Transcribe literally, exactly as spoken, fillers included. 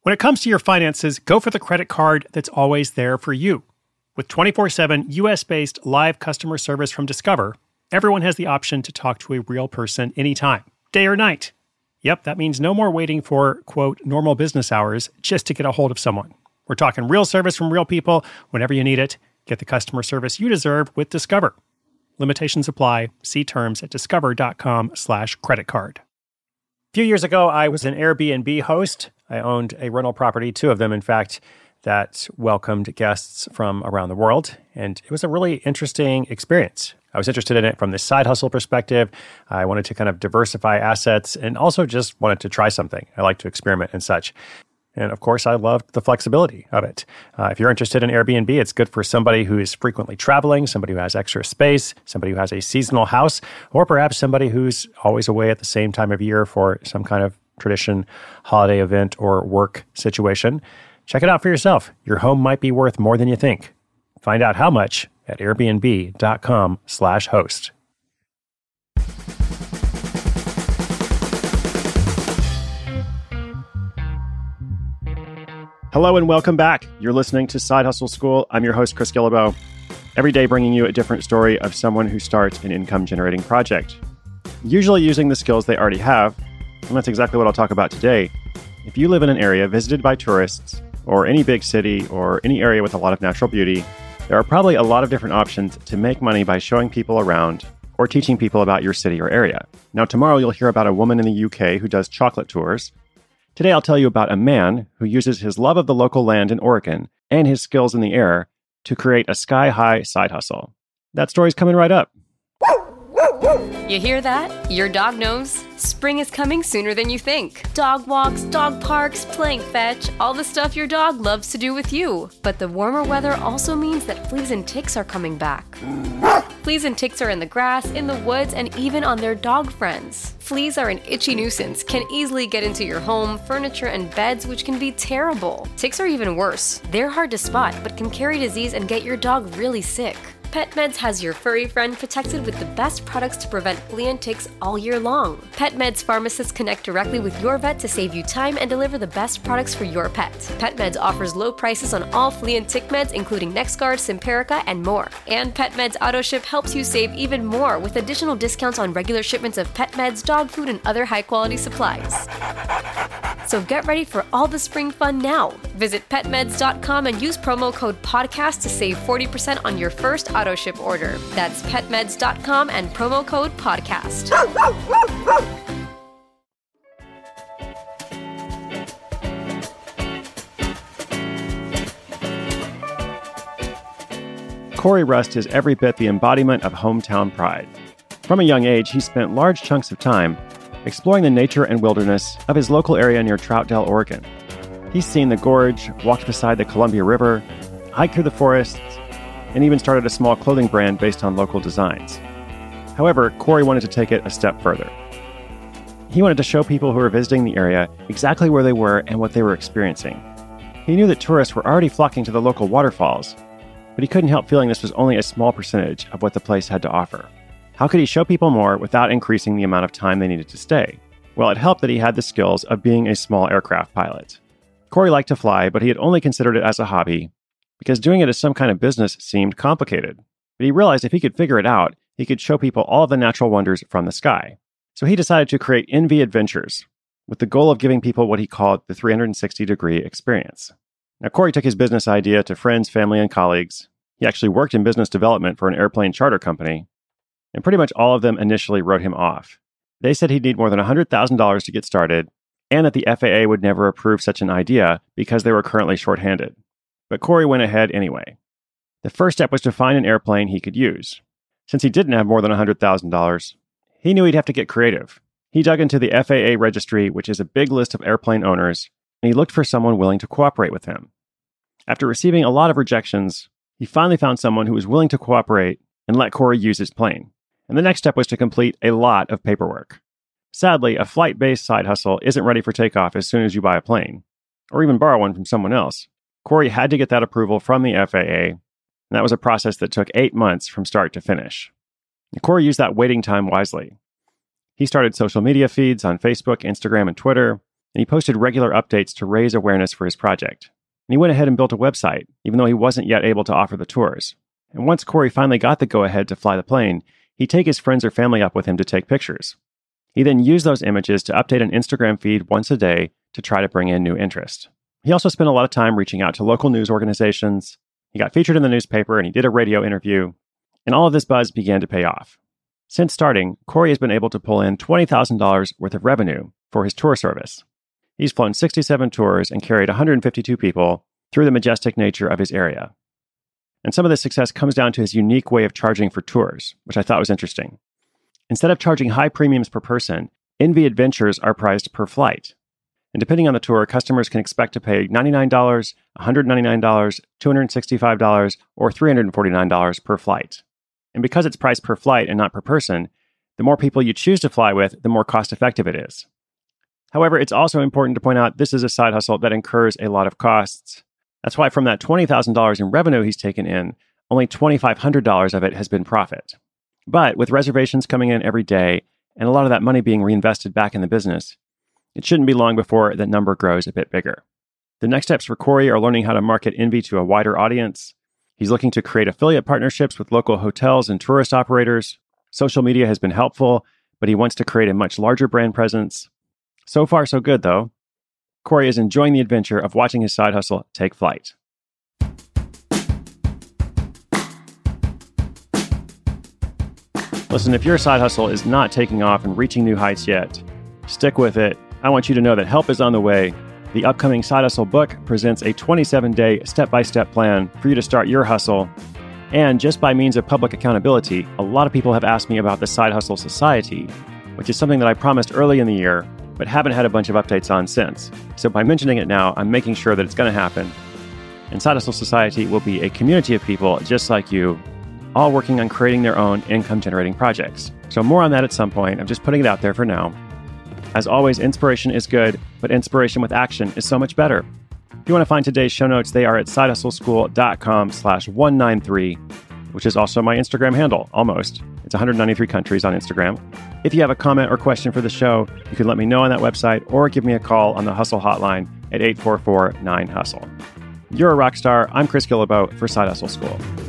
When it comes to your finances, go for the credit card that's always there for you. With twenty-four seven U S-based live customer service from Discover, everyone has the option to talk to a real person anytime, day or night. Yep, that means no more waiting for, quote, normal business hours just to get a hold of someone. We're talking real service from real people whenever you need it. Get the customer service you deserve with Discover. Limitations apply. See terms at discover.com slash credit card. A few years ago, I was an Airbnb host. I owned a rental property, two of them, in fact, that welcomed guests from around the world. And it was a really interesting experience. I was interested in it from the side hustle perspective. I wanted to kind of diversify assets and also just wanted to try something. I like to experiment and such. And of course, I loved the flexibility of it. Uh, if you're interested in Airbnb, it's good for somebody who is frequently traveling, somebody who has extra space, somebody who has a seasonal house, or perhaps somebody who's always away at the same time of year for some kind of tradition, holiday event, or work situation. Check it out for yourself. Your home might be worth more than you think. Find out how much at airbnb.com slash host. Hello and welcome back. You're listening to Side Hustle School. I'm your host, Chris Guillebeau. Every day bringing you a different story of someone who starts an income-generating project, usually using the skills they already have. And that's exactly what I'll talk about today. If you live in an area visited by tourists, or any big city, or any area with a lot of natural beauty, there are probably a lot of different options to make money by showing people around or teaching people about your city or area. Now, tomorrow you'll hear about a woman in the U K who does chocolate tours. Today, I'll tell you about a man who uses his love of the local land in Oregon and his skills in the air to create a sky-high side hustle. That story's coming right up. You hear that? Your dog knows. Spring is coming sooner than you think. Dog walks, dog parks, playing fetch, all the stuff your dog loves to do with you. But the warmer weather also means that fleas and ticks are coming back. Fleas and ticks are in the grass, in the woods, and even on their dog friends. Fleas are an itchy nuisance, can easily get into your home, furniture, and beds, which can be terrible. Ticks are even worse. They're hard to spot, but can carry disease and get your dog really sick. PetMeds has your furry friend protected with the best products to prevent flea and ticks all year long. PetMeds pharmacists connect directly with your vet to save you time and deliver the best products for your pet. PetMeds offers low prices on all flea and tick meds, including NexGard, Simparica, and more. And PetMeds AutoShip helps you save even more with additional discounts on regular shipments of pet meds, dog food, and other high-quality supplies. So get ready for all the spring fun now. Visit pet meds dot com and use promo code podcast to save forty percent on your first auto ship order. That's pet meds dot com and promo code podcast. Corey Rust is every bit the embodiment of hometown pride. From a young age, he spent large chunks of time exploring the nature and wilderness of his local area near Troutdale, Oregon. He's seen the gorge, walked beside the Columbia River, hiked through the forests, and even started a small clothing brand based on local designs. However, Corey wanted to take it a step further. He wanted to show people who were visiting the area exactly where they were and what they were experiencing. He knew that tourists were already flocking to the local waterfalls, but he couldn't help feeling this was only a small percentage of what the place had to offer. How could he show people more without increasing the amount of time they needed to stay? Well, it helped that he had the skills of being a small aircraft pilot. Corey liked to fly, but he had only considered it as a hobby because doing it as some kind of business seemed complicated. But he realized if he could figure it out, he could show people all of the natural wonders from the sky. So he decided to create N V Adventures with the goal of giving people what he called the three hundred sixty degree experience. Now, Corey took his business idea to friends, family, and colleagues. He actually worked in business development for an airplane charter company, and pretty much all of them initially wrote him off. They said he'd need more than one hundred thousand dollars to get started, and that the F A A would never approve such an idea because they were currently shorthanded. But Corey went ahead anyway. The first step was to find an airplane he could use. Since he didn't have more than one hundred thousand dollars, he knew he'd have to get creative. He dug into the F A A registry, which is a big list of airplane owners, and he looked for someone willing to cooperate with him. After receiving a lot of rejections, he finally found someone who was willing to cooperate and let Corey use his plane. And the next step was to complete a lot of paperwork. Sadly, a flight-based side hustle isn't ready for takeoff as soon as you buy a plane, or even borrow one from someone else. Corey had to get that approval from the F A A, and that was a process that took eight months from start to finish. And Corey used that waiting time wisely. He started social media feeds on Facebook, Instagram, and Twitter. and he posted regular updates to raise awareness for his project. And he went ahead and built a website, even though he wasn't yet able to offer the tours. And once Corey finally got the go-ahead to fly the plane, he'd take his friends or family up with him to take pictures. He then used those images to update an Instagram feed once a day to try to bring in new interest. He also spent a lot of time reaching out to local news organizations. He got featured in the newspaper and he did a radio interview. And all of this buzz began to pay off. Since starting, Corey has been able to pull in twenty thousand dollars worth of revenue for his tour service. He's flown sixty-seven tours and carried one hundred fifty-two people through the majestic nature of his area. And some of this success comes down to his unique way of charging for tours, which I thought was interesting. Instead of charging high premiums per person, Envy Adventures are priced per flight. And depending on the tour, customers can expect to pay ninety-nine dollars, one hundred ninety-nine dollars, two hundred sixty-five dollars, or three hundred forty-nine dollars per flight. And because it's priced per flight and not per person, the more people you choose to fly with, the more cost-effective it is. However, it's also important to point out this is a side hustle that incurs a lot of costs. That's why from that twenty thousand dollars in revenue he's taken in, only two thousand five hundred dollars of it has been profit. But with reservations coming in every day and a lot of that money being reinvested back in the business, it shouldn't be long before that number grows a bit bigger. The next steps for Corey are learning how to market Envy to a wider audience. He's looking to create affiliate partnerships with local hotels and tourist operators. Social media has been helpful, but he wants to create a much larger brand presence. So far, so good, though. Corey is enjoying the adventure of watching his side hustle take flight. Listen, if your side hustle is not taking off and reaching new heights yet, stick with it. I want you to know that help is on the way. The upcoming Side Hustle book presents a twenty-seven day step-by-step plan for you to start your hustle. And just by means of public accountability, a lot of people have asked me about the Side Hustle Society, which is something that I promised early in the year, but haven't had a bunch of updates on since. So by mentioning it now, I'm making sure that it's going to happen. And Side Hustle Society will be a community of people just like you, all working on creating their own income-generating projects. So more on that at some point. I'm just putting it out there for now. As always, inspiration is good, but inspiration with action is so much better. If you want to find today's show notes, they are at sidehustleschool.com slash 193, which is also my Instagram handle, almost. It's one hundred ninety-three countries on Instagram. If you have a comment or question for the show, you can let me know on that website or give me a call on the Hustle Hotline at eight four four, nine hustle. You're a rock star. I'm Chris Guillebeau for Side Hustle School.